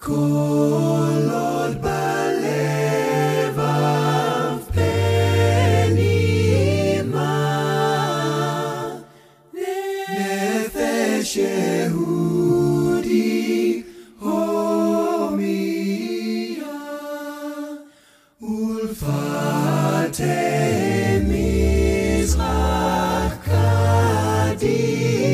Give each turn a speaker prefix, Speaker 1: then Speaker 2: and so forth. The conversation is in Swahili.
Speaker 1: Kolod balevav penima Nefesh Yehudi homia Ulfate Mizrach Kadim